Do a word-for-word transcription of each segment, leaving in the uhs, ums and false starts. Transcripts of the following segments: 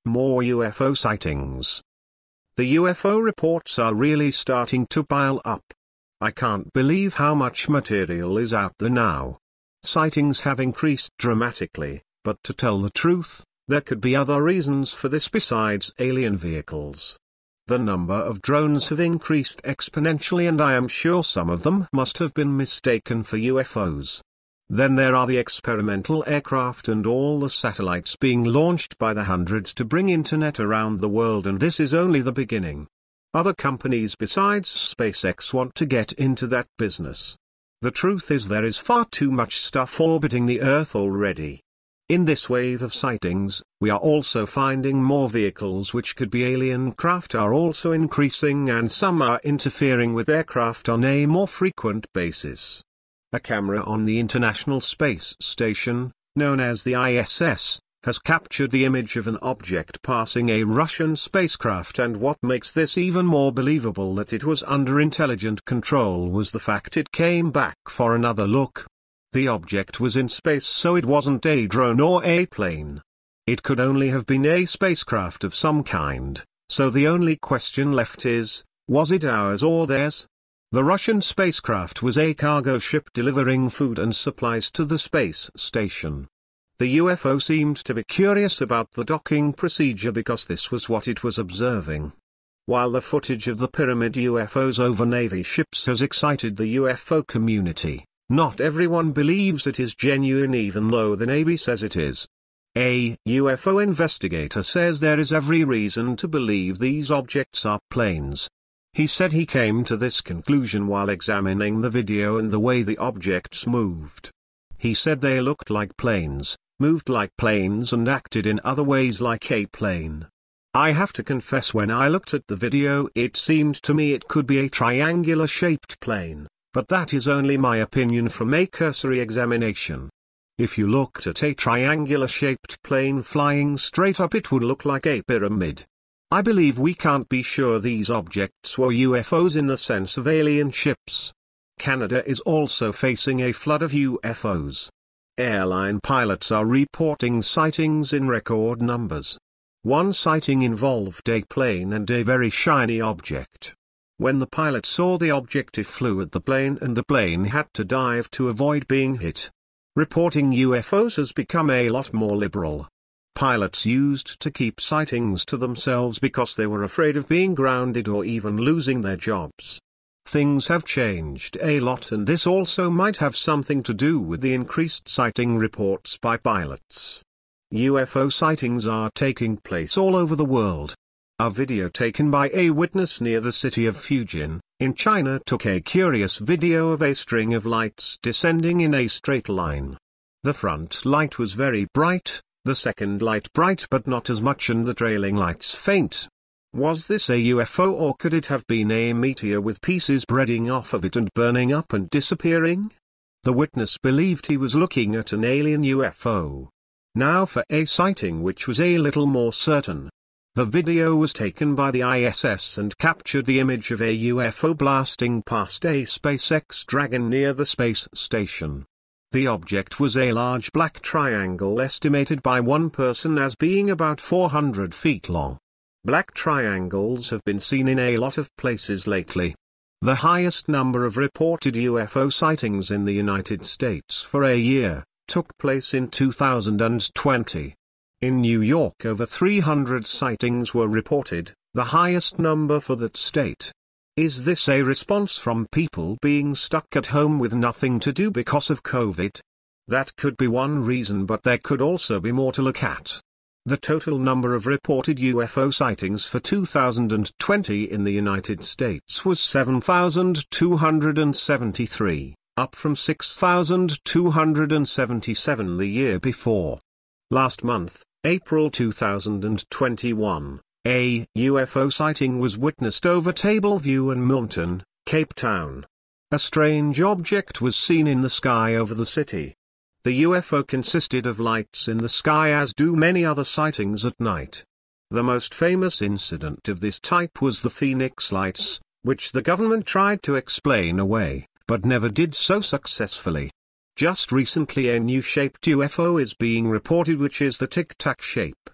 more U F O sightings. The U F O reports are really starting to pile up. I can't believe how much material is out there now. Sightings have increased dramatically, but to tell the truth, there could be other reasons for this besides alien vehicles. The number of drones have increased exponentially, and I am sure some of them must have been mistaken for U F Os. Then there are the experimental aircraft and all the satellites being launched by the hundreds to bring internet around the world, and this is only the beginning. Other companies besides SpaceX want to get into that business. The truth is there is far too much stuff orbiting the Earth already. In this wave of sightings, we are also finding more vehicles which could be alien craft are also increasing, and some are interfering with aircraft on a more frequent basis. A camera on the International Space Station, known as the I S S, has captured the image of an object passing a Russian spacecraft, and what makes this even more believable that it was under intelligent control was the fact it came back for another look. The object was in space, so it wasn't a drone or a plane. It could only have been a spacecraft of some kind, so the only question left is, was it ours or theirs? The Russian spacecraft was a cargo ship delivering food and supplies to the space station. The U F O seemed to be curious about the docking procedure because this was what it was observing. While the footage of the pyramid U F Os over Navy ships has excited the U F O community, not everyone believes it is genuine even though the Navy says it is. A U F O investigator says there is every reason to believe these objects are planes. He said he came to this conclusion while examining the video and the way the objects moved. He said they looked like planes, moved like planes, and acted in other ways like a plane. I have to confess, when I looked at the video it seemed to me it could be a triangular-shaped plane, but that is only my opinion from a cursory examination. If you looked at a triangular-shaped plane flying straight up, it would look like a pyramid. I believe we can't be sure these objects were U F Os in the sense of alien ships. Canada is also facing a flood of U F Os. Airline pilots are reporting sightings in record numbers. One sighting involved a plane and a very shiny object. When the pilot saw the object, it flew at the plane and the plane had to dive to avoid being hit. Reporting U F Os has become a lot more liberal. Pilots used to keep sightings to themselves because they were afraid of being grounded or even losing their jobs. Things have changed a lot, and this also might have something to do with the increased sighting reports by pilots. U F O sightings are taking place all over the world. A video taken by a witness near the city of Fujian, in China, took a curious video of a string of lights descending in a straight line. The front light was very bright, the second light bright but not as much, and the trailing lights faint. Was this a U F O, or could it have been a meteor with pieces spreading off of it and burning up and disappearing? The witness believed he was looking at an alien U F O. Now for a sighting which was a little more certain. The video was taken by the I S S and captured the image of a U F O blasting past a SpaceX Dragon near the space station. The object was a large black triangle estimated by one person as being about four hundred feet long. Black triangles have been seen in a lot of places lately. The highest number of reported U F O sightings in the United States for a year took place in two thousand twenty. In New York, over three hundred sightings were reported, the highest number for that state. Is this a response from people being stuck at home with nothing to do because of COVID? That could be one reason, but there could also be more to look at. The total number of reported U F O sightings for two thousand twenty in the United States was seven thousand two hundred seventy-three, up from six thousand two hundred seventy-seven the year before. Last month, April two thousand twenty-one, a U F O sighting was witnessed over Tableview and Mountain, Cape Town. A strange object was seen in the sky over the city. The U F O consisted of lights in the sky, as do many other sightings at night. The most famous incident of this type was the Phoenix Lights, which the government tried to explain away, but never did so successfully. Just recently a new shaped U F O is being reported, which is the Tic Tac shape.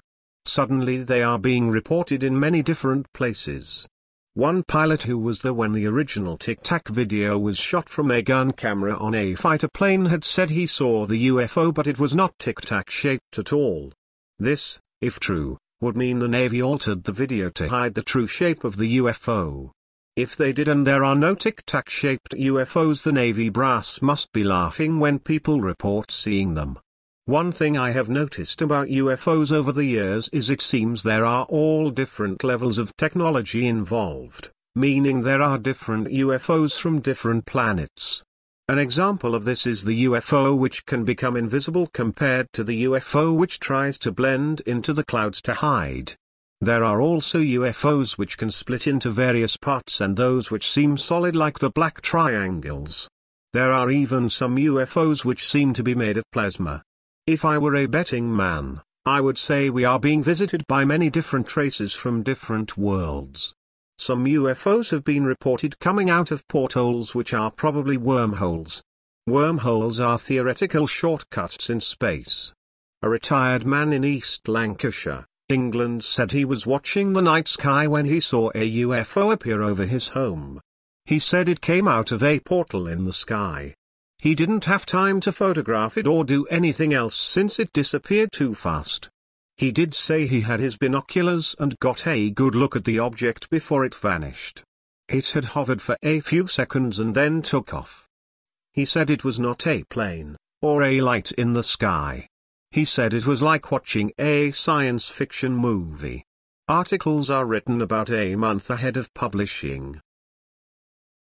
Suddenly they are being reported in many different places. One pilot who was there when the original Tic Tac video was shot from a gun camera on a fighter plane had said he saw the U F O, but it was not Tic Tac shaped at all. This, if true, would mean the Navy altered the video to hide the true shape of the U F O. If they did and there are no Tic Tac shaped U F Os, the Navy brass must be laughing when people report seeing them. One thing I have noticed about U F Os over the years is it seems there are all different levels of technology involved, meaning there are different U F Os from different planets. An example of this is the U F O which can become invisible compared to the U F O which tries to blend into the clouds to hide. There are also U F Os which can split into various parts and those which seem solid like the black triangles. There are even some U F Os which seem to be made of plasma. If I were a betting man, I would say we are being visited by many different races from different worlds. Some U F Os have been reported coming out of portholes which are probably wormholes. Wormholes are theoretical shortcuts in space. A retired man in East Lancashire, England said he was watching the night sky when he saw a U F O appear over his home. He said it came out of a portal in the sky. He didn't have time to photograph it or do anything else since it disappeared too fast. He did say he had his binoculars and got a good look at the object before it vanished. It had hovered for a few seconds and then took off. He said it was not a plane, or a light in the sky. He said it was like watching a science fiction movie. Articles are written about a month ahead of publishing.